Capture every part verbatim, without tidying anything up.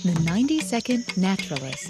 The ninety second Naturalist.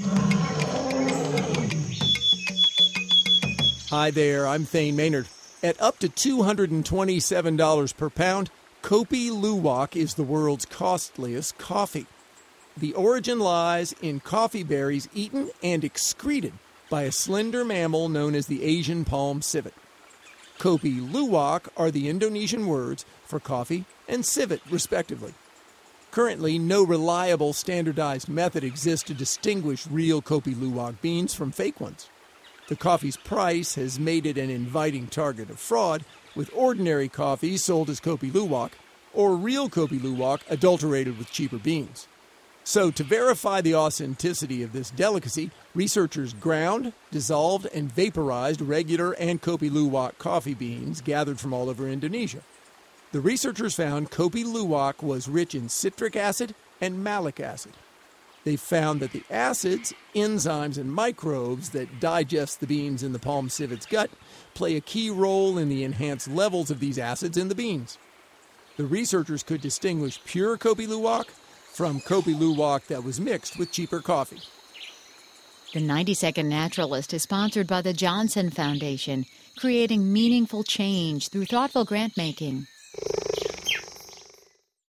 Hi there, I'm Thane Maynard. At up to two hundred twenty-seven dollars per pound, Kopi Luwak is the world's costliest coffee. The origin lies in coffee berries eaten and excreted by a slender mammal known as the Asian palm civet. Kopi Luwak are the Indonesian words for coffee and civet, respectively. Currently, no reliable standardized method exists to distinguish real Kopi Luwak beans from fake ones. The coffee's price has made it an inviting target of fraud, with ordinary coffee sold as Kopi Luwak or real Kopi Luwak adulterated with cheaper beans. So, to verify the authenticity of this delicacy, researchers ground, dissolved, and vaporized regular and Kopi Luwak coffee beans gathered from all over Indonesia. The researchers found Kopi Luwak was rich in citric acid and malic acid. They found that the acids, enzymes, and microbes that digest the beans in the palm civet's gut play a key role in the enhanced levels of these acids in the beans. The researchers could distinguish pure Kopi Luwak from Kopi Luwak that was mixed with cheaper coffee. The ninety second Naturalist is sponsored by the Johnson Foundation, creating meaningful change through thoughtful grant making.